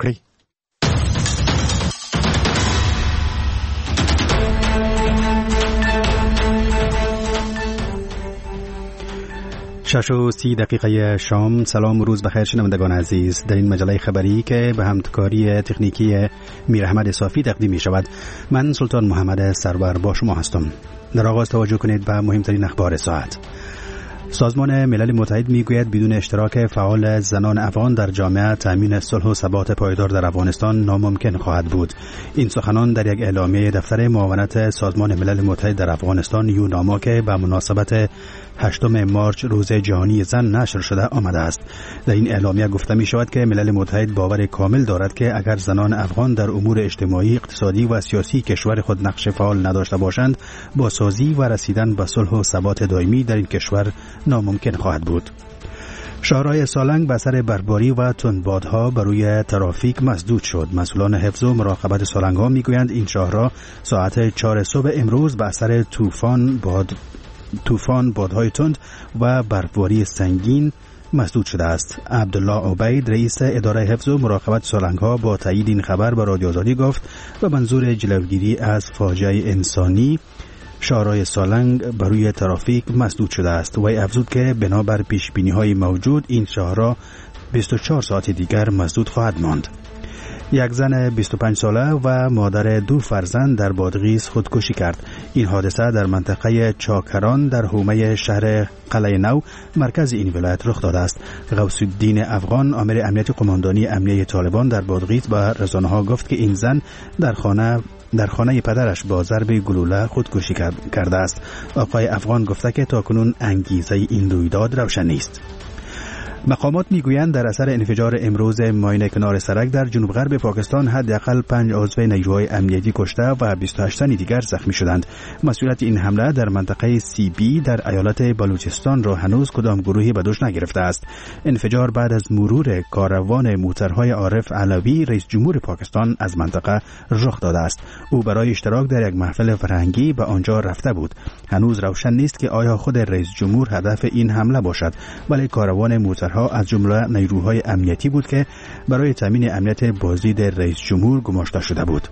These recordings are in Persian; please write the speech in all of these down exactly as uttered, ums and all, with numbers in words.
کړئ. شش و سی دقیقه شام. سلام و روز بخیر شنوندگان عزیز. در این مجله خبری که به همکاری تکنیکی میر احمد صافی تقدیم می شود، من سلطان محمد سرور با شما هستم. در آغاز توجه کنید به مهمترین اخبار ساعت. سازمان ملل متحد میگوید بدون اشتراک فعال زنان افغان در جامعه تامین صلح و ثبات پایدار در افغانستان ناممکن خواهد بود. این سخنان در یک اعلامیه دفتر معاونت سازمان ملل متحد در افغانستان یوناما که به مناسبت هشتم مارچ روز جهانی زن نشر شده آمده است. در این اعلامیه گفته می شود که ملل متحد باور کامل دارد که اگر زنان افغان در امور اجتماعی، اقتصادی و سیاسی کشور خود نقش فعال نداشته باشند، با سازی و رسیدن به صلح و ثبات دائمی در این کشور ناممکن خواهد بود. شاهراه سالنگ به اثر برفباری و تندبادها بر روی ترافیک مسدود شد. مسئولان حفظ و مراقبت سالنگ‌ها میگویند این شاهراه ساعت چهار صبح امروز به اثر طوفان باد طوفان بادهای تند و برفباری سنگین مسدود شده است. عبدالله عبید رئیس اداره حفظ و مراقبت سالنگ‌ها با تایید این خبر به رادیو آزادی گفت و منظور جلوگیری از فاجعه انسانی شاهراه سالنگ بر روی ترافیک مسدود شده است. و افزود که بنابر پیش‌بینی‌های موجود این شاهراه بیست و چهار ساعت دیگر مسدود خواهد ماند. یک زن بیست و پنج ساله و مادر دو فرزند در بادغیس خودکشی کرد. این حادثه در منطقه چاکران در حومه شهر قلعه نو مرکز این ولایت رخ داده است. غوث الدین افغان امیر امنیت قماندانی امنیه طالبان در بادغیس به رسانه‌ها گفت که این زن در خانه در خانه پدرش با ضرب گلوله خودکشی کرده است. آقای افغان گفته که تاکنون انگیزه این رویداد روشن نیست. مقامات میگویند در اثر انفجار امروز ماین کنار سرک در جنوب غرب پاکستان حداقل پنج عضو نیروهای امنیتی کشته و بیست و هشت تن دیگر زخمی شدند. مسئولیت این حمله در منطقه سی بی در ایالت بلوچستان را هنوز کدام گروهی به دوش نگرفته است. انفجار بعد از مرور کاروان موترهای عارف علوی رئیس جمهور پاکستان از منطقه رخ داده است. او برای اشتراک در یک محفل فرهنگی به آنجا رفته بود. هنوز روشن نیست که آیا خود رئیس جمهور هدف این حمله باشد، ولی کاروان موتر از جمله نیروهای امنیتی بود که برای تامین امنیت بازدید رئیس جمهور گماشته شده بود.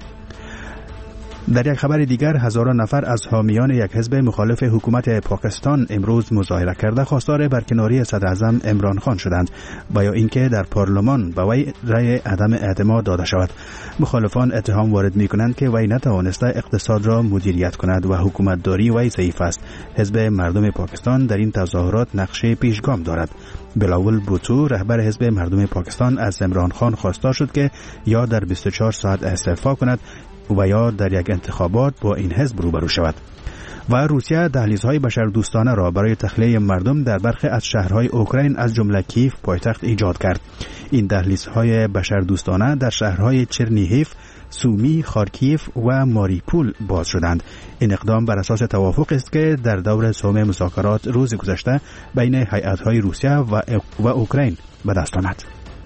در یک خبر دیگر هزاران نفر از حامیان یک حزب مخالف حکومت پاکستان امروز مظاهره کرده خواستار برکناری صدر اعظم عمران خان شدند و یا اینکه در پارلمان به وی رأی عدم اعتماد داده شود. مخالفان اتهام وارد می‌کنند که وی نتوانسته اقتصاد را مدیریت کند و حکومتداری وی ضعیف است. حزب مردم پاکستان در این تظاهرات نقش پیشگام دارد. بلاول بوتو رهبر حزب مردم پاکستان از عمران خان خواستار شد که یا در بیست و چهار ساعت استعفا کند و یا در یک انتخابات با این حزب روبرو شود. و روسیه دهلیزهای بشردوستانه را برای تخلیه مردم در برخی از شهرهای اوکراین از جمله کیف پایتخت ایجاد کرد. این دهلیزهای بشردوستانه در شهرهای چرنیهیف، سومی، خارکیف و ماریپول باز شدند. این اقدام بر اساس توافق است که در دور سوم مذاکرات روز گذشته بین هیئت‌های روسیه و و اوکراین به دست آمد.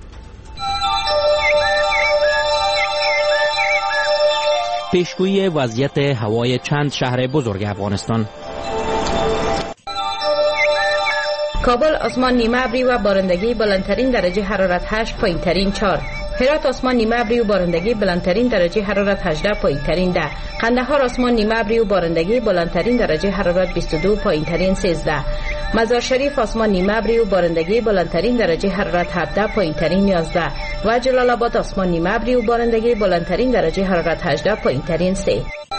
پیشگویی وضعیت هوای چند شهر بزرگ افغانستان. کابل آسمان نیمه ابری و بارندگی بلندترین درجه حرارت هشت، پایین‌ترین چهار. هرات آسمان نیمه ابری و بارندگی بلندترین درجه حرارت هجده، پایین‌ترین ده. قندهار آسمان نیمه ابری و بارندگی بلندترین درجه حرارت بیست و دو، پایین‌ترین سیزده. مزار شریف آسمان نیمه ابری و بارندگی بلندترین درجه حرارت هفده، پایین‌ترین یازده. و جلال آباد آسمان نیمه ابری و بارندگی بلندترین درجه حرارت هجده، پایین‌ترین سه.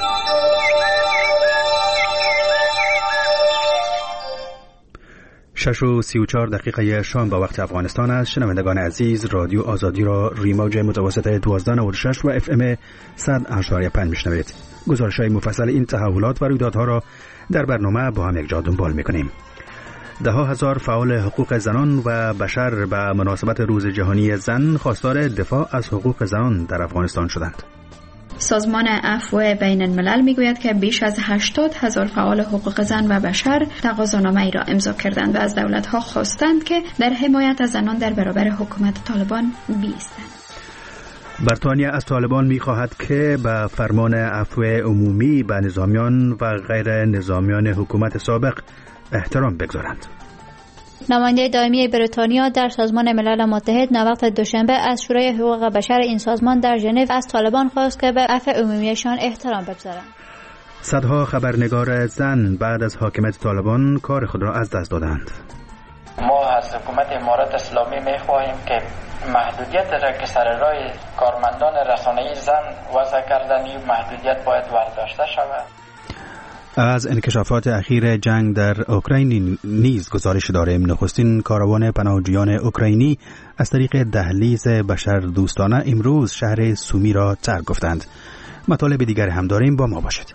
شش و سی و چهار دقیقه شام با وقت افغانستان است. شنوندگان عزیز، رادیو آزادی را روی موج متوسط دوازده نود و شش و اف ام صد اشاریه پنج میشنوید. گزارش‌های مفصل این تحولات و رویدادها را در برنامه با هم یکجا دنبال می‌کنیم. ده ها هزار فعال حقوق زنان و بشر به مناسبت روز جهانی زن خواستار دفاع از حقوق زنان در افغانستان شدند. سازمان عفو بین الملل میگوید که بیش از هشتاد هزار فعال حقوق زن و بشر تقاضانامه ای را امضا کردند و از دولت‌ها خواستند که در حمایت از زنان در برابر حکومت طالبان بایستند. بریتانیا از طالبان می‌خواهد که به فرمان عفو عمومی به نظامیان و غیر نظامیان حکومت سابق احترام بگذارند. نماینده دائمی بریتانیا در سازمان ملل متحد نوبت دوشنبه از شورای حقوق بشر این سازمان در ژنو از طالبان خواست که به عفو عمومیشان احترام بگذارند. صدها خبرنگار زن بعد از حاکمیت طالبان کار خود را از دست دادند. ما از حکومت امارات اسلامی می‌خواهیم که محدودیت را که سر راه کارمندان رسانه‌ای زن وضع کردن، این محدودیت باید برداشته شود. از انکشافات اخیر جنگ در اوکراین نیز گزارش داریم. نخستین کاروان پناهجویان اوکراینی از طریق دهلیز بشر دوستانه امروز شهر سومی را ترک گفتند. مطالب دیگر هم داریم، با ما باشید.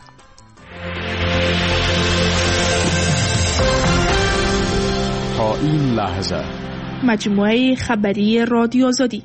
تا این لحظه مجموعه خبری رادیو آزادی.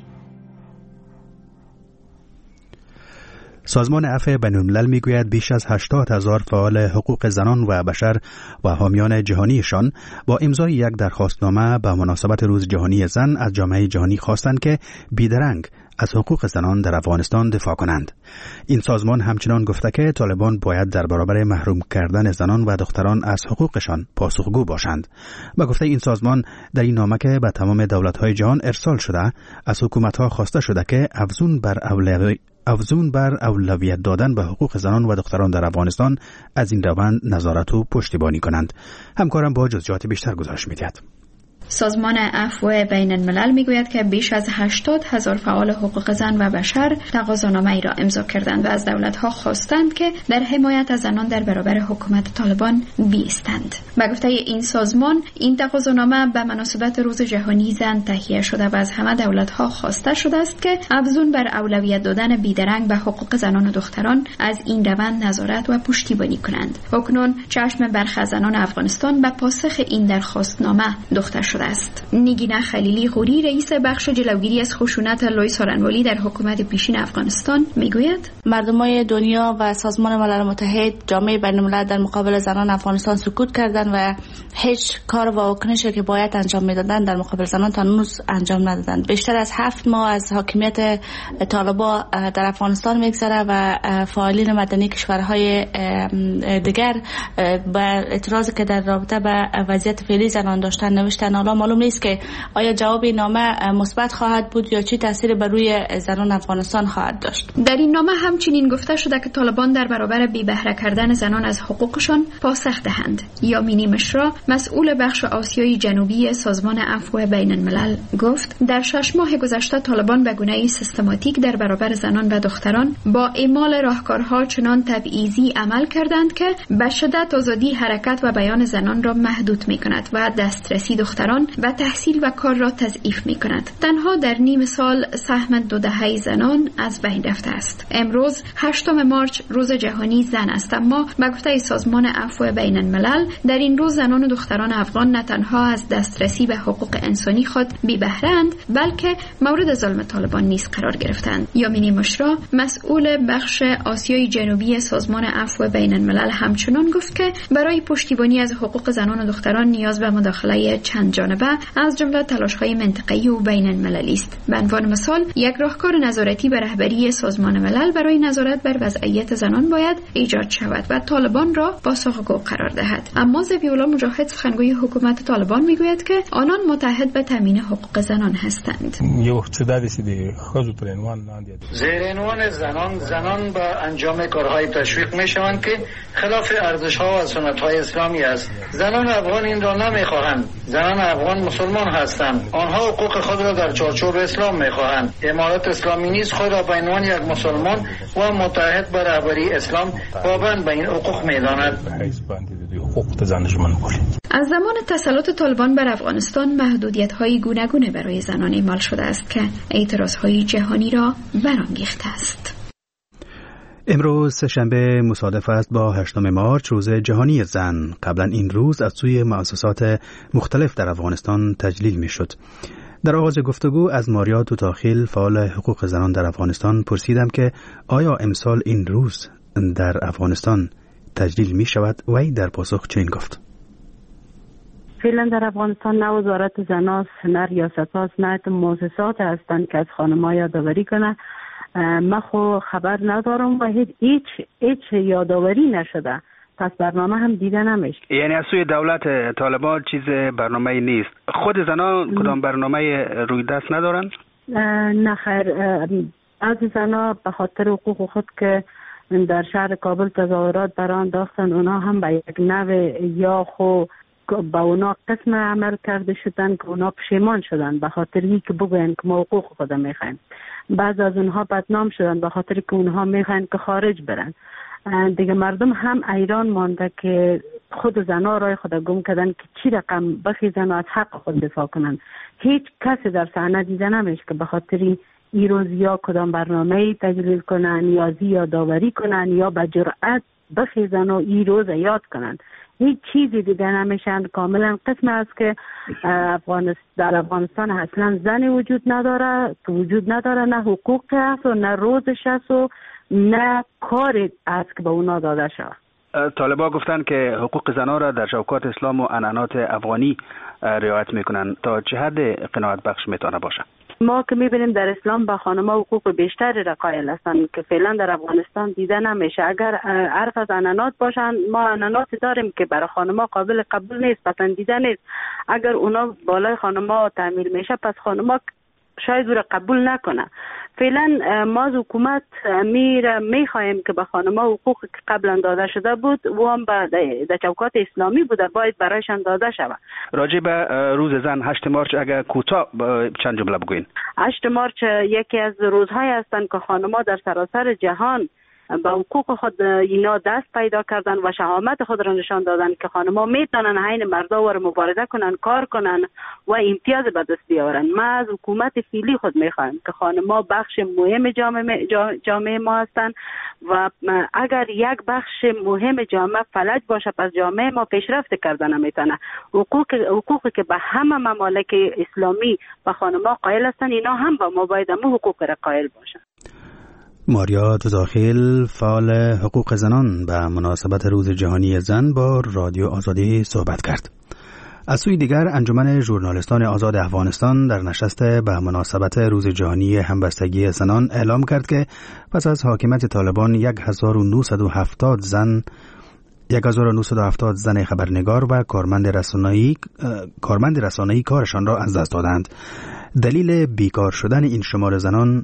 سازمان عفو بین‌الملل میگوید بیش از هشتاد هزار فعال حقوق زنان و بشر و حامیان جهانیشان با امضای یک درخواستنامه به مناسبت روز جهانی زن از جامعه جهانی خواستند که بیدرنگ از حقوق زنان در افغانستان دفاع کنند. این سازمان همچنان گفته که طالبان باید در برابر محروم کردن زنان و دختران از حقوقشان پاسخگو باشند. با گفته این سازمان در این نامه که به تمام دولت‌های جهان ارسال شده، از حکومت‌ها خواسته شده که افزون بر اولویت افزون بر اولویت دادن به حقوق زنان و دختران در افغانستان از این روند نظارت و پشتیبانی کنند. همکارم با جزئیات بیشتر گزارش می‌دهد. سازمان عفو بین الملل میگوید که بیش از هشتاد هزار فعال حقوق زن و بشر تقاضانامه ای را امضا کردند و از دولت‌ها خواستند که در حمایت از زنان در برابر حکومت طالبان بایستند. به گفته این سازمان، این تقاضانامه به مناسبت روز جهانی زن تهیه شده و از همه دولت‌ها خواسته شده است که افزون بر اولویت دادن بیدرنگ به حقوق زنان و دختران از این روند نظارت و پشتیبانی کنند. اکنون چشم برخی زنان افغانستان به پاسخ این درخواستنامه دوخته شده است. نگینه خلیلی غوری، رئیس بخش جلوگیری از خشونت لوی سارنوالی در حکومت پیشین افغانستان میگوید مردمای دنیا و سازمان ملل متحد، جامعه بین الملل در مقابل زنان افغانستان سکوت کردند و هیچ کار و واکنشی که باید انجام میدادند در مقابل زنان تا هنوز انجام ندادند. بیشتر از هفت ماه از حاکمیت طالبان در افغانستان میگذره و فعالین مدنی کشورهای دیگر با اعتراضی که در رابطه با وضعیت فعلی زنان داشتن نوشتن، حالا معلوم نیست که آیا جواب این نامه مثبت خواهد بود یا چی تأثیری بر روی زنان افغانستان خواهد داشت. در این نامه همچنین گفته شده که طالبان در برابر بی بهره کردن زنان از حقوقشان پاسخ دهند. یامینی مشرا، مسئول بخش آسیای جنوبی سازمان عفو بین الملل، گفت در شش ماه گذشته طالبان به گونه‌ای سیستماتیک در برابر زنان و دختران با اعمال راهکارها چنان تبعیضی عمل کردند که به شدت آزادی حرکت و بیان زنان را محدود می‌کند و دسترسی دختران و تحصیل و کار را تضعیف می‌کند. تنها در نیم سال سهم دو دهه زنان از بین رفته است. امروز هشتم مارچ روز جهانی زن است، اما به گفته سازمان عفو بین الملل در این روز زنان و دختران افغان نه تنها از دسترسی به حقوق انسانی خود بی بهره‌اند، بلکه مورد ظلم طالبان نیز قرار گرفتند. یامینی مشرا، مسئول بخش آسیای جنوبی سازمان عفو بین الملل، همچنان گفت که برای پشتیبانی از حقوق زنان و دختران نیاز به مداخله چند جانبه از جمله تلاش‌های منطقه‌ای و بین المللی است. به عنوان مثال، یک راهکار نظارتی به رهبری سازمان ملل برای نظارت بر وضعیت زنان باید ایجاد شود و طالبان را پاسخگو قرار دهد. اما ذبیح‌الله مجاهد، سخنگوی حکومت طالبان، میگوید که آنان متحد به تامین حقوق زنان هستند. زیر عنوان زنان زنان به انجام کارهای تشویق میشوند که خلاف ارزش‌ها و سنت‌های اسلامی است. زنان افغان این را نمیخواهند. زنان افغان مسلمان هستند. آنها حقوق خود را در چارچوب اسلام میخواهند. امارات اسلامی نیز خود را به عنوان یک مسلمان و متحد به رهبری اسلام پابند به این حقوق میداند. از زمان تسلط طالبان بر افغانستان محدودیت‌های گوناگون برای زنان اعمال شده است که اعتراض‌های جهانی را برانگیخته است. امروز سه‌شنبه مصادف است با هشتم مارچ روز جهانی زن. قبلا این روز از سوی مؤسسات مختلف در افغانستان تجلیل می شد. در آغاز گفتگو از ماریا توتاخیل، فعال حقوق زنان در افغانستان، پرسیدم که آیا امسال این روز در افغانستان تجلیل می شود و ای در پاسخ چنین گفت: فعلا در افغانستان نه وزارت زناست، نه ریاست هاست، نه مؤسسات هستند که از خانم‌ها یادآوری کنه. من خو خبر ندارم و هیچ هیچ یادآوری نشده پس برنامه هم دیده نمیشه. یعنی از سوی دولت طالبان چیز برنامه نیست. خود زنان کدام برنامه روی دست ندارن؟ نه خیر، از زنان به خاطر حقوق خود که در شهر کابل تظاهرات برآورده انداختن، اونا هم به یک نوع یا خو با اونا قسم عمل کرده شدن که اونا پشیمان شدن به خاطر این که بگوین که ما حقوق خود میخوایم. بعض از اونها بدنام شدن به خاطر که اونها میخواین که خارج برن. دیگه مردم هم ایران مانده که خود زنا رای خود گم کردن که چی رقم بخیزن و از حق خود دفاع کنن. هیچ کسی در صحنه دیده نمیشه که به خاطر این روز یا کدام برنامه تجلیل کنن یا یا داوری کنن یا به جرأت بخیزن و این روز یاد کنن. هیچ چیزی دیده نمیشن. کاملا قسم است که افغانستان در افغانستان اصلا زنی وجود نداره، که وجود نداره، نه حقوق هست و نه روزش هست و نه کاری است که به اونا داده شد. طالبان گفتن که حقوق زنان را در شوکات اسلام و عنعنات افغانی رعایت میکنن. تا چه حد قناعت بخش میتونه باشه؟ ما که میبینیم در اسلام به خانم‌ها حقوق بیشتری را قائل هستند که فعلا در افغانستان دیده نمیشه. اگر عرف از عنعنات باشن، ما عنعنات داریم که برای خانم‌ها قابل قبول نیست، پسندیده نیست. اگر اونا بالای خانم‌ها تعمیل میشه، پس خانم‌ها شاید او را قبول نکنه. فعلا ما از حکومت میر میخواهیم که به خانم‌ها حقوق که قبلا داده شده بود و هم در چوکات اسلامی بوده باید برایشان داده شود. راجع به روز زن هشت مارچ اگر کوتاه چند جمله بگوین. هشت مارچ یکی از روزهای هستند که خانم‌ها در سراسر جهان به حقوق خود اینا دست پیدا کردن و شهامت خود را نشان دادن که خانم‌ها میتونن عین مردا و مبارزه کنن، کار کنن و امتیاز به دست بیاورن. ما از حکومت فعلی خود میخوایم که خانم‌ها بخش مهم جامعه جامعه ما هستند و اگر یک بخش مهم جامعه فلج باشه، پس جامعه ما پیشرفت کردن نمیتونه. حقوق حقوقی که به همه ممالک اسلامی به خانم‌ها قائل هستند، اینا هم با ما باید هم حقوق را قائل باشن. ماریا تزاخیل، فعال حقوق زنان، به مناسبت روز جهانی زن با رادیو آزادی صحبت کرد. از سوی دیگر انجمن ژورنالیستان آزاد افغانستان در نشست به مناسبت روز جهانی همبستگی زنان اعلام کرد که پس از حاکمیت طالبان هزار و نهصد و هفتاد زن هزار و نهصد و هفتاد زن خبرنگار و کارمند رسانه‌ای کارمند رسانه‌ای کارشان را از دست دادند. دلیل بیکار شدن این شمار زنان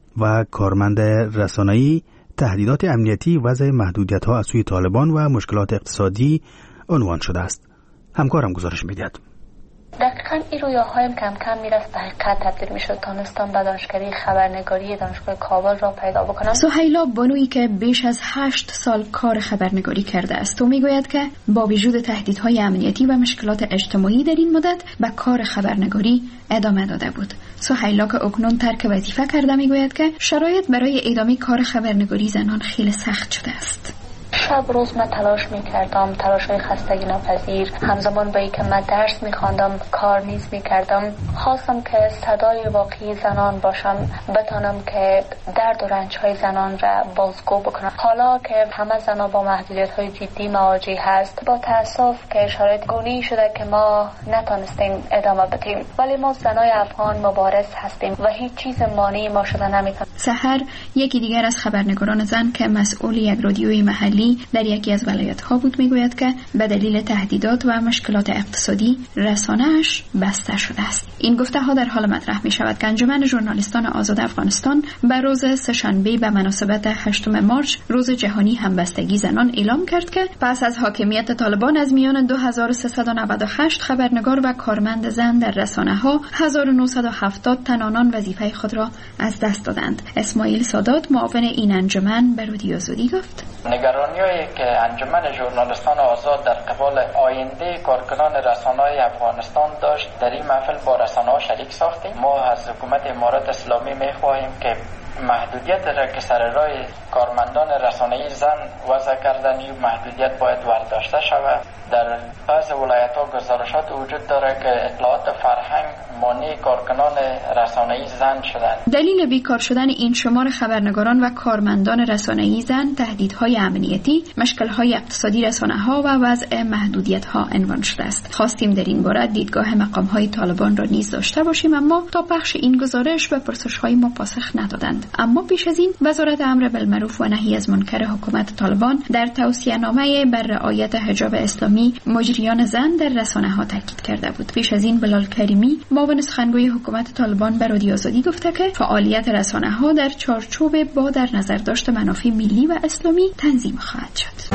و کارمند رسانه‌ای تهدیدات امنیتی، وضع محدودیت‌ها از سوی طالبان و مشکلات اقتصادی عنوان شده است. همکارم گزارش می‌دهد. دقیقاً این رویاهای کم کم میرفت به حقیقت تبدیل میشد. تانستم به دانشگاهی خبرنگاری دانشگاه کابل را پیدا بکنم. سهیلا بانویی که بیش از هشت سال کار خبرنگاری کرده است و میگوید که با وجود تهدیدهای امنیتی و مشکلات اجتماعی در این مدت به کار خبرنگاری ادامه داده بود. سهیلا که اکنون ترک وظیفه کرده میگوید که شرایط برای ادامه کار خبرنگاری زنان خیلی سخت شده است. شب روز من تلاش میکردم، تلاش های خستگی ناپذیر، همزمان با اینکه من درس میخواندم کار نیز میکردم. خواستم که صدای واقعی زنان باشم، بتانم که درد و رنج های زنان را بازگو بکنم. حالا که همه زنان با محدودیت های جدی مواجه هست، با تاسف که شرایط گونی شده که ما نتونستیم ادامه بدیم، ولی ما زنای افغان مبارز هستیم و هیچ چیز مانعی ما شده نمیتونه. سحر یکی دیگر از خبرنگاران زن که مسئول یک رادیوی محلی در یکی از ولایت‌ها بود میگوید که به دلیل تهدیدات و مشکلات اقتصادی رسانه‌اش بسته شده است. این گفته‌ها در حال مطرح می‌شود که انجمن ژورنالیستان آزاد افغانستان به روز سه‌شنبه به مناسبت هشتم مارچ روز جهانی همبستگی زنان اعلام کرد که پس از حاکمیت طالبان از میان دو هزار و سیصد و نود و هشت خبرنگار و کارمند زن در رسانه‌ها هزار و نهصد و هفتاد تن آنان وظیفه خود را از دست دادند. اسماعیل سادات معاون این انجمن به رادیو آزادی گفت: نگرانی‌هایی که انجمن ژورنالیستان آزاد در قبال آینده کارکنان رسانه‌های افغانستان داشت، در این محفل با رسانه‌ها شریک ساختیم. ما از حکومت امارات اسلامی می‌خواهیم که محدودیت را که سر راه کارمندان رسانه‌ای زن وضع کردن، این محدودیت باید برداشته شود. در بعض ولایت‌ها گزارشات وجود داره که اطلاعات فرهنگ مانع کارکنان رسانه‌ای زن شدند. دلیل بیکار شدن این شمار خبرنگاران و کارمندان رسانه‌ای زن تهدیدهای امنیتی، مشکل‌های اقتصادی رسانه‌ها و وضع محدودیت‌ها عنوان شده است. خواستیم در این باره دیدگاه مقام‌های طالبان را نیز داشته باشیم، اما تا پخش این گزارش به پرسش‌های ما پاسخ ندادند. اما پیش از این وزارت امر بالمعروف و نهی از منکر حکومت طالبان در توصیه‌نامه بر رعایت حجاب اسلامی مجریان زن در رسانه‌ها تاکید کرده بود. پیش از این بلال کریمی معاون سخنگوی حکومت طالبان به رادیو آزادی گفته که فعالیت رسانه‌ها در چارچوب با در نظر داشت منافع ملی و اسلامی تنظیم خواهد شد.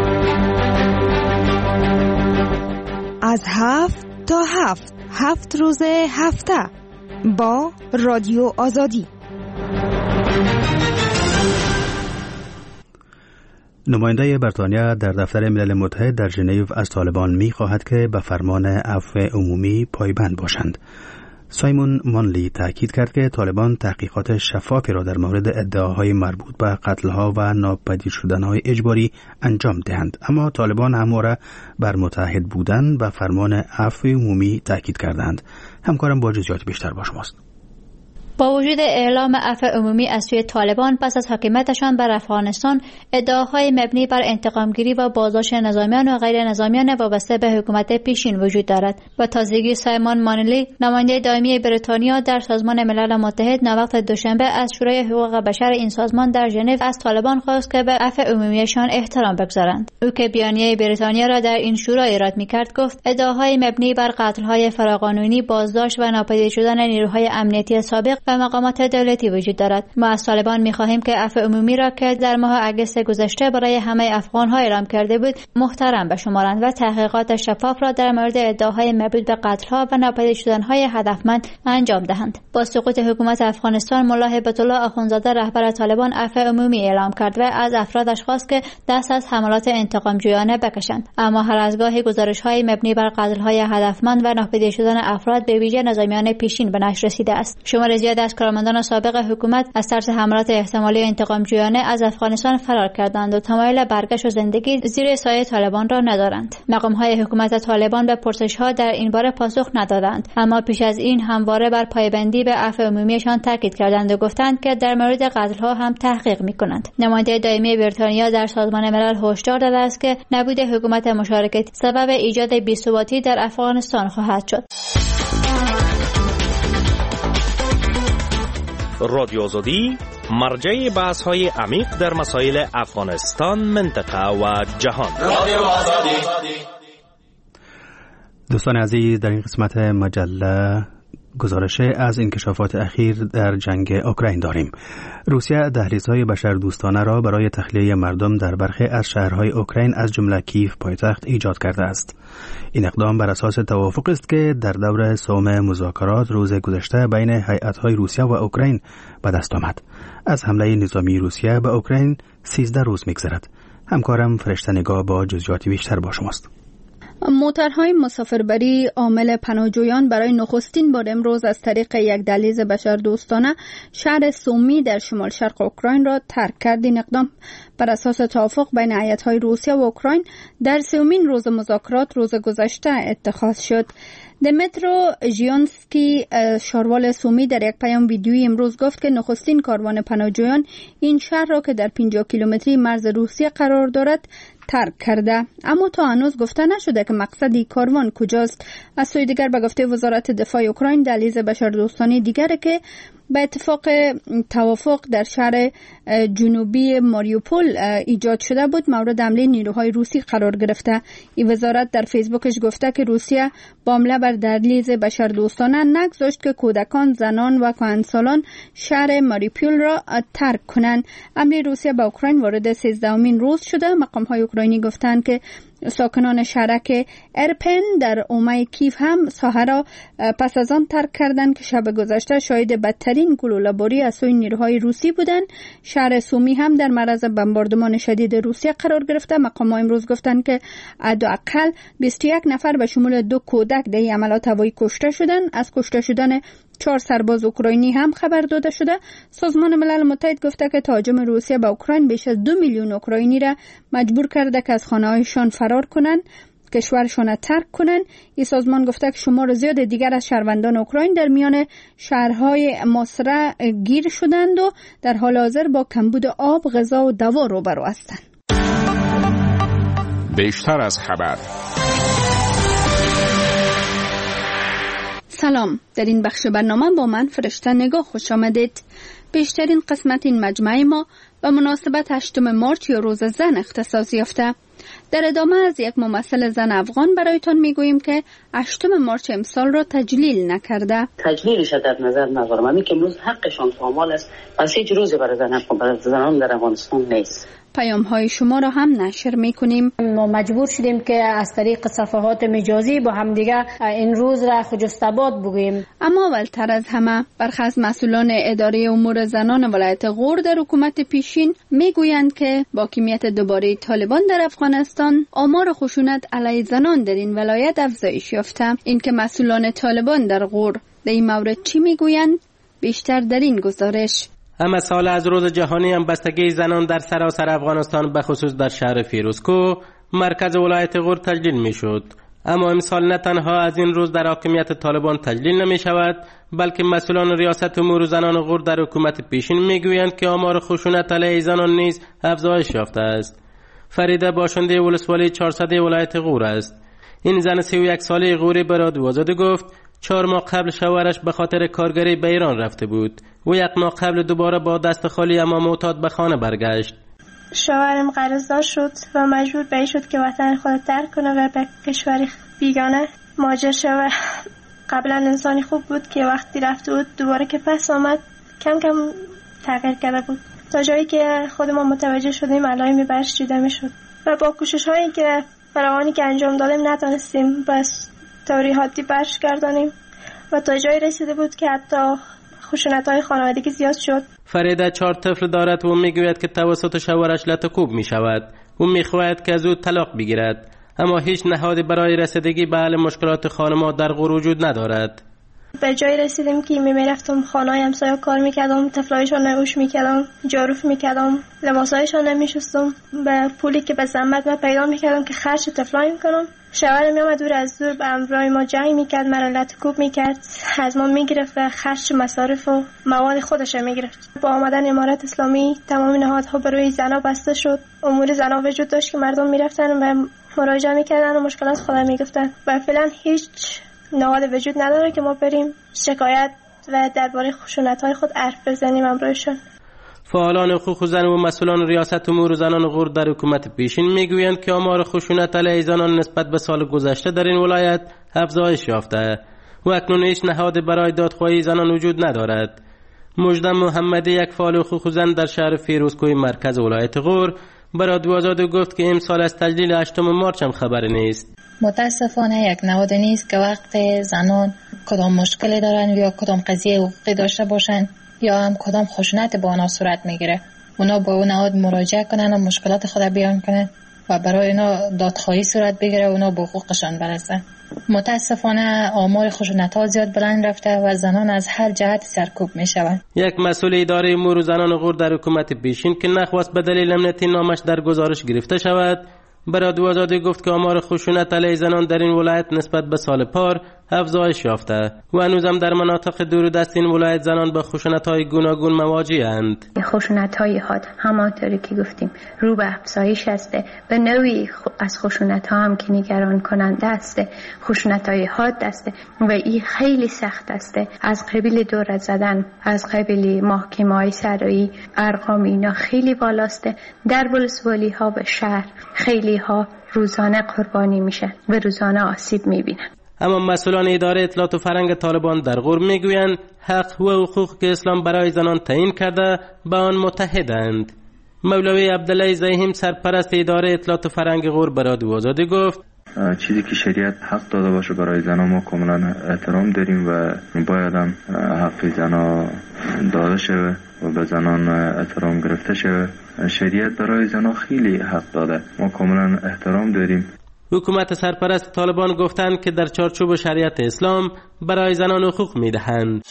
از هفت تا هفت هفت روز هفته با رادیو آزادی. نماینده بریتانیا در دفتر ملل متحد در ژنو از طالبان می خواهد که به فرمان عفو عمومی پایبند باشند. سایمون مانلی تاکید کرد که طالبان تحقیقات شفافی را در مورد ادعاهای مربوط به قتل‌ها و ناپدید شدن‌های اجباری انجام دهند، اما طالبان همواره بر متحد بودن و فرمان عفو عمومی تاکید کردند. همکارم با جزئیات بیشتر با شماست. با وجود اعلام عفو عمومی از سوی طالبان پس از حاکمیتشان بر افغانستان، ادعاهای مبنی بر انتقامگیری و بازداشت نظامیان و غیر نظامیان وابسته به حکومت پیشین وجود دارد. و تازگی سایمون مانلی، نماینده دائمی بریتانیا در سازمان ملل متحد، نوبت دوشنبه از شورای حقوق بشر این سازمان در ژنو از طالبان خواست که به عفو عمومیشان احترام بگذارند. او که بیانیه بریتانیا را در این شورا ایراد می‌کرد گفت ادعاهای مبنی بر قتل‌های فراقانونی، بازداشت و ناپدید شدن نیروهای امنیتی سابق و مقامات دولتی وجود دارد. ما از طالبان می‌خواهیم که عفو عمومی را که در ماه اگست گذشته برای همه افغان‌ها اعلام کرده بود محترم بشمارند و تحقیقات شفاف را در مورد ادعاهای مربوط به قتل‌ها و ناپدید شدن‌های هدفمند انجام دهند. با سقوط حکومت افغانستان، ملا هیبت الله آخوندزاده رهبر طالبان عفو عمومی اعلام کرد و از افرادش خواست که دست از حملات انتقامجویانه بکشند. اما هر از گاهی گزارش‌های مبنی بر قتل‌های هدفمند و ناپدید شدن افراد به ویژه نظامیان پیشین به نشر رسیده است. شمار زیادی از کارمندان سابق حکومت از ترس حملات احتمالی انتقامجویانه از افغانستان فرار کردند و تمایل برگشت و زندگی زیر سایه طالبان را ندارند. مقام‌های حکومت طالبان به پرسش‌ها در این باره پاسخ ندادند، اما پیش از این همواره بر پایبندی به عفو عمومیشان تاکید کردند و گفتند که در مورد قتل‌ها هم تحقیق می‌کنند. نماینده دائمی بریتانیا در سازمان ملل هشدار داده است که نبود حکومت مشارکتی سبب ایجاد بی‌ثباتی در افغانستان خواهد شد. رادیو آزادی مرجع بحث‌های عمیق در مسائل افغانستان، منطقه و جهان. رادیو آزادی. دوستان عزیز، در این قسمت مجله گزارش از انکشافات اخیر در جنگ اوکراین داریم. روسیه دهلیزهای بشردوستانه را برای تخلیه مردم در برخی از شهرهای اوکراین از جمله کیف پایتخت ایجاد کرده است. این اقدام بر اساس توافق است که در دور سوم مذاکرات روز گذشته بین هیئت‌های روسیه و اوکراین به دست آمد. از حمله نظامی روسیه به اوکراین سیزده روز می‌گذرد. همکارم فرشته نگاه با جزئیات بیشتر با شماست. موتورهای مسافربری عامل پناهجویان برای نخستین بار امروز از طریق یک دهلیز بشردوستانه شهر سومی در شمال شرق اوکراین را ترک کرد. این اقدام بر اساس توافق بین هیئت‌های روسیه و اوکراین در سومین روز مذاکرات روز گذشته اتخاذ شد. دمیترو ژیونسکی، شاروال سومی، در یک پیام ویدیویی امروز گفت که نخستین کاروان پناهجویان این شهر را که در پنجاه کیلومتری مرز روسیه قرار دارد ترک کرده، اما تا هنوز گفته نشده که مقصد این کاروان کجاست. از سوی دیگر به گفته وزارت دفاع اوکراین، دهلیز بشردوستانه دیگری که به اتفاق توافق در شهر جنوبی ماریوپول ایجاد شده بود مورد حمله نیروهای روسی قرار گرفته. این وزارت در فیسبوکش گفته که روسیه با حمله بر دهلیز بشردوستانه نگذاشت که کودکان، زنان و کهنسالان شهر ماریوپول را ترک کنند. حمله روسیه به اوکراین وارد سیزدهمین روز شده. مقام‌های اوکراینی گفتند که ساکنان شهرک ارپن در اومه کیف هم ساحه را پس از آن ترک کردند که شب گذشته شاهد بدترین گلوله‌باری از سوی نیروهای روسی بودند. شهر سومی هم در معرض بمباردمان شدید روسیه قرار گرفته. مقام‌ها امروز گفتند که حداقل بیست و یک نفر به شمول دو کودک در این عملیات هوایی کشته شدند. از کشته شدن چهار سرباز اوکراینی هم خبر داده شده. سازمان ملل متحد گفته که تهاجم روسیه به اوکراین بیش از دو میلیون اوکراینی را مجبور کرده که از خانه‌هایشان فرار کنند. کشورشان ترک کنند. این سازمان گفته که شمار زیاد دیگر از شهروندان اوکراین در میان شهرهای مصرع گیر شدند و در حال حاضر با کمبود آب، غذا و دوا روبرو هستند. بیشتر از خبر. سلام، در این بخش برنامه با من فرشته نگاه خوش آمدید. بیشترین قسمت این مجمع ما به مناسبت هشتم مارچ یا روز زن اختصاص یافته. در ادامه از یک ممثل زن افغان برایتان میگوییم که هشتم مارچ امسال را تجلیل نکرده. تجلیلش در نظر نظرم همی که امروز حقشان پامال است، پس هیچ روزی برای زنان برای زنان در افغانستان نیست. پیام های شما را هم نشر میکنیم. ما مجبور شدیم که از طریق صفحات مجازی با هم دیگه این روز را خجست‌آباد بگوییم. اما اولتر از همه برخی از مسئولان اداره امور زنان ولایت غور در حکومت پیشین میگویند که با حاکمیت دوباره طالبان در افغانستان آمار خشونت علیه زنان در این ولایت افزایش یافته. اینکه مسئولان طالبان در غور در این مورد چی میگویند؟ بیشتر در این گزارش. اما سال از روز جهانی همبستگی زنان در سراسر افغانستان به خصوص در شهر فیروزکوه مرکز ولایت غور تجلیل می شد. اما امسال نه تنها از این روز در حاکمیت طالبان تجلیل نمی شود، بلکه مسئولان ریاست امور زنان غور در حکومت پیشین می گویند که آمار خشونت علیه زنان نیز افزایش یافته است. فریده باشنده ولسوالی چهارصد ولایت غور است. این زن سی و یک ساله غوری به رادیو آزادی گفت چهار ماه قبل شوهرش به خاطر کارگری به ایران رفته بود و یک ماه قبل دوباره با دست خالی اما معتاد به خانه برگشت. شوهرم قرضدار شد و مجبور به این شد که وطن خود ترک کنه و به کشور بیگانه مهاجر شود. قبلا انسانی خوب بود که وقتی رفته بود دوباره که پس آمد کم کم تغییر کرده بود تا جایی که خودمان متوجه شدیم علائمی برش دیده میشد و با کوشش هایی که فراوانی که انجام دادیم نتونستیم بس طوری حادی برش گردانیم و تا جایی رسیده بود که حتی خشونت‌های خانوادگی زیاد شد. فریده چهار طفل دارد و میگوید که توسط شوهرش لطکوب می شود و میخواهد که از او طلاق بگیرد، اما هیچ نهادی برای رسیدگی به حل مشکلات خانمان در غور وجود ندارد. به جایی رسیدیم که می میرفتم خانه همسایه کار میکردم، طفلایشان نوش میکردم، جاروف میکردم، لباسایشان نمیشستم، به پولی که به زحمت من پیدا میکردم که خرج طفلای میکنم. شوهرم میامد دور از دور به همراه ما جنگ میکرد، مرا لطکوب میکرد، از ما میگرفت و خرج مصارف و مواد خودش میگرفت. با آمدن امارت اسلامی تمام نهادها برای زنا بسته شد. امور زنا وجود داشت که مردم میرفتن و مراجعه میکردن و مشکلات خودم میگفتن و فعلا هیچ نهاد وجود نداره که ما بریم شکایت و درباره خشونت‌های خود حرف بزنیم امروزشان. فعالان حقوق زن و مسئولان ریاست امور زنان غور در حکومت پیشین میگویند که آمار خشونت علیه زنان نسبت به سال گذشته در این ولایت افزایش یافته و اکنون هیچ نهاد برای دادخواهی زنان وجود ندارد. مجدم محمدی، یک فعال حقوق زن در شهر فیروزکوه مرکز ولایت غور، به رادیو آزادی گفت که امسال از تجلیل هشتم مارچ هم خبری نیست. متاسفانه یک نهاد نیست که وقت زنان کدام مشکلی دارن یا کدام قضیه حقوقی داشته باشن یا هم کدام خشونت با آنها صورت میگیره اونا با اون نهاد مراجعه کنن و مشکلات خود بیان کنن و برای اینا دادخواهی صورت بگیره و اونا با حقوقشان برسن. متاسفانه آمار خشونت ها زیاد بلند رفته و زنان از هر جهت سرکوب می شوند. یک مسئول اداره امور زنان غور در حکومت پیشین که نخواست به دلیل امنیتی نامش در گزارش گرفته شود، به رادیو آزادی گفت که آمار خشونت علیه زنان در این ولایت نسبت به سال پار افزایش یافته و هنوزم در مناطق دوردست این ولایت زنان به خشونت‌های گوناگون مواجه‌اند. خشونت‌های حاد همانطوری که گفتیم رو به افزایش است. به نوعی از خشونت‌ها هم که نگران کننده است، خشونت‌های حاد است و این خیلی سخت است. از قبیل دور زدن، از قبیل محکمه‌های سرایی، ارقام اینا خیلی بالاست. در ولسوالی‌ها و شهر خیلی ها روزانه قربانی میشن و روزانه آسیب میبینن. اما مسئولان اداره اطلاعات و فرهنگ طالبان در غور میگویند حق و حقوق که اسلام برای زنان تعیین کرده به آن متحدند. مولوی عبدالله زیهم سرپرست اداره اطلاعات و فرهنگ غور به رادیو آزادی گفت چیزی که شریعت حق داده باشه برای زنان ما کاملا احترام داریم و باید هم حق زنان داده شود و به زنان احترام گرفته شود. شریعت برای زنان خیلی حق داده، ما کاملا احترام داریم. حکومت سرپرست طالبان گفتند که در چارچوب شریعت اسلام برای زنان حقوق میدهند.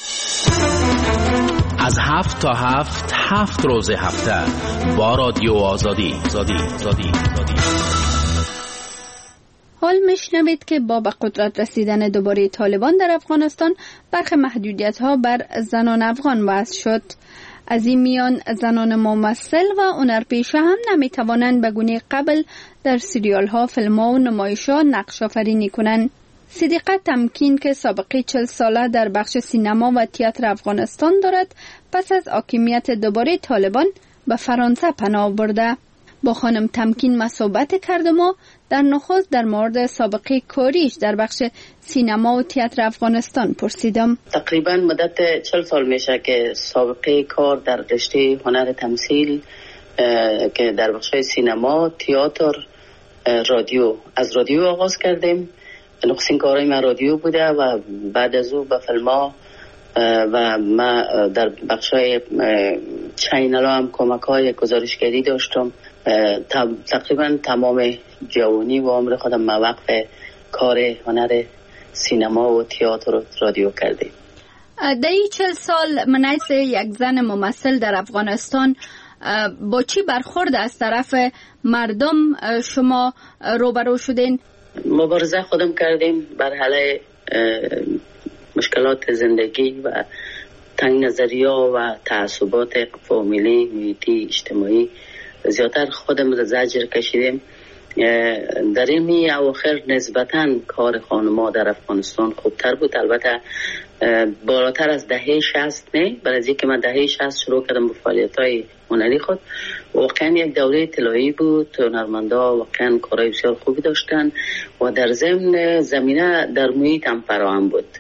از هفت تا هفت هفت روز هفته با رادیو آزادی. زادی. زادی. زادی. حال میشنوید که با به قدرت رسیدن دوباره طالبان در افغانستان برخی محدودیت ها بر زنان افغان وضع شد. از این میان زنان ممثل و هنرپیشه هم نمیتوانند به گونه قبل در سریال ها، فیلم ها و نمایش ها نقش آفرینی کنند. صدیقه تمکین که سابقه چهل ساله در بخش سینما و تئاتر افغانستان دارد، پس از حاکمیت دوباره طالبان به فرانسه پناه برده. با خانم تمکین مصاحبت کردم و در نخست در مورد سابقه کاریش در بخش سینما و تئاتر افغانستان پرسیدم. تقریبا مدت چهل سال میشه که سابقه کار در رشته هنر تمثیل که در بخش سینما، تئاتر، رادیو، از رادیو آغاز کردیم. نخستین کارهای من رادیو بوده و بعد از او به فیلم‌ها و ما در بخشای چینل هم کمک‌های گزارشگری داشتم. تقریبا تمام جوانی و عمر خودم ما وقف کار هنر سینما و تئاتر و رادیو کردیم. در این چهل سال من از یک زن ممثل در افغانستان با چی برخورد از طرف مردم شما روبرو شدین؟ مبارزه خودم کردیم بر حل مشکلات زندگی و تنگ نظریا و تعصبات فامیلی، محیطی، اجتماعی. زیادتر خودم را زجر کشیدیم. در این اواخر نسبتاً کار خانم‌ها در افغانستان خوبتر بود. البته بالاتر از دهه شصت نه، برای از اینکه من دهه شصت شروع کردم به فعالیت‌های هنری خود. واقعا یک دوره طلایی بود. هنرمندا واقعا کارهای بسیار خوبی داشتن و در ضمن زمینه در محیط هم فراهم بود.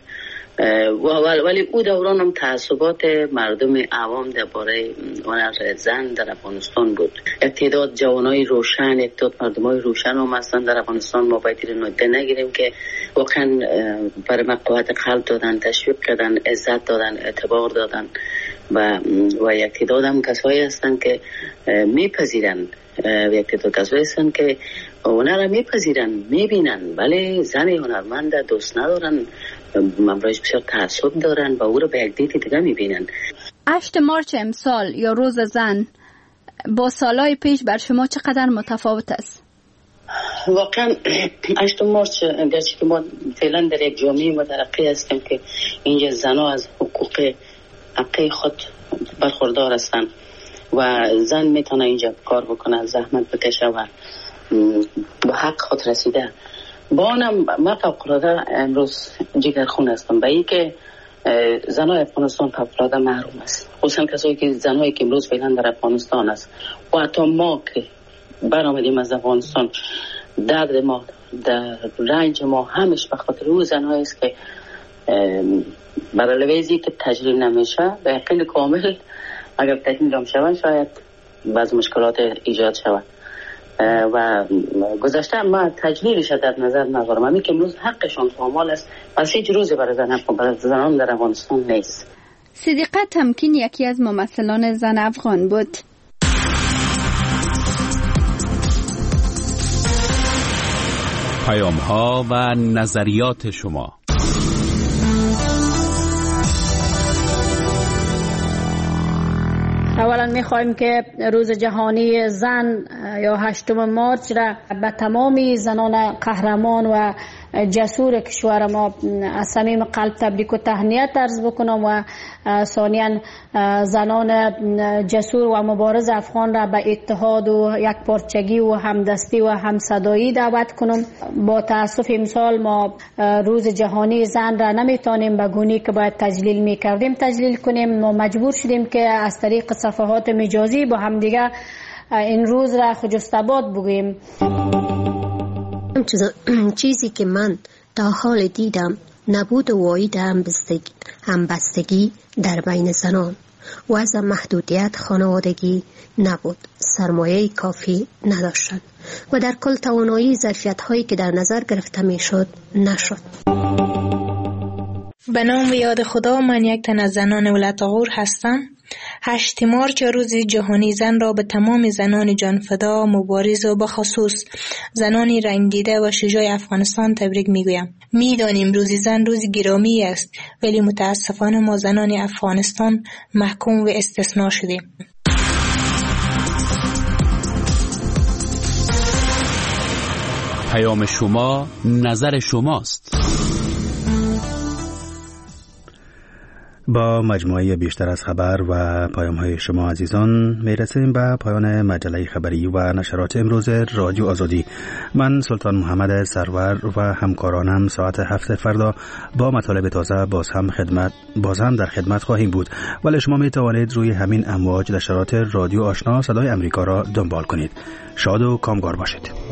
ولی او دوران هم تعصبات مردم عوام درباره هنر زن در افغانستان بود. ابتداد جوانای روشن، ابتداد مردمای روشن هم هستن در افغانستان. ما باید این نکته نگیریم که واقعا برای ما قوت قلب دادن، تشویق کردن، عزت دادن، اعتبار دادن و و یک تعداد هم کسایی هستن که میپذیرن، یک تعداد کسایی هستن که هنر را میپذیرن، میبینن، ولی زن هنرمند دوست ندارن، ممراش بسیار تعصب دارن و او رو به یک دید دیگه میبینن. هشت مارچ امسال یا روز زن با سالهای پیش بر شما چقدر متفاوت است؟ واقعا هشت مارچ گرچه که ما فعلا در یک جامعه مترقی هستیم که اینجا زنها از حقوق حقی خود برخوردار هستن و زن میتونه اینجا کار بکنه، زحمت بکشه و به حق خود رسیده. با آنم من فوق‌العاده امروز جگرخون هستم به این که زنهای افغانستان فوق‌العاده محروم است، خصوصا کسایی که زنهایی که امروز فعلا در افغانستان است و حتی ما که برآمدیم از افغانستان، درد ما، در رنج ما همش به خاطر او زنهایی است که برای لویزی که تجلیل نمیشه به یقین کامل اگر تجلیل هم شود شاید بعض مشکلات ایجاد شود و گذشته ما تجلیلش در نظر نظرم همی که امروز حقشان فعال است، پس هیچ روزی برای زن برای زنان در افغانستان نیست. صدیقه تمکین یکی از ممثلان زن افغان بود. پیام ها و نظریات شما. اولا میخوایم که روز جهانی زن یا هشتم مارچ را به تمامی زنان قهرمان و جسور کشور ما از صمیم قلب تبریک و تهنیت عرض بکنم و ثانیاً زنان جسور و مبارز افغان را به اتحاد و یک پارچگی و همدستی و همصدایی دعوت کنم. با تاسف امسال ما روز جهانی زن را نمیتونیم به گونه‌ای که باید تجلیل میکردیم تجلیل کنیم. ما مجبور شدیم که از طریق صفحات مجازی با هم دیگه این روز را خجست‌آباد بگوییم. چیزی که من تا حال دیدم نبود واحد همبستگی, همبستگی در بین زنان و از محدودیت خانوادگی نبود، سرمایه کافی نداشتند و در کل توانایی ظرفیت هایی که در نظر گرفته می شد نشد. به نام و یاد خدا، من یک تن از زنان ولایت غور هستم. هشت مارچ روز جهانی زن را به تمام زنان جانفدا، مبارز و بخصوص زنانی رنگیده و شجاع افغانستان تبریک میگویم. میدانیم روز زن روز گرامی است، ولی متاسفانه ما زنان افغانستان محکوم و استثناء شدیم. پیام شما نظر شماست. با مجموعه بیشتر از خبر و پیام‌های شما عزیزان میرسیم به پایان مجله خبری و نشرات امروز رادیو آزادی. من سلطان محمد سرور و همکارانم ساعت هفت فردا با مطالب تازه باز هم خدمت باز هم در خدمت خواهیم بود، ولی شما می توانید روی همین امواج نشرات رادیو آشنا صدای امریکا را دنبال کنید. شاد و کامگار باشید.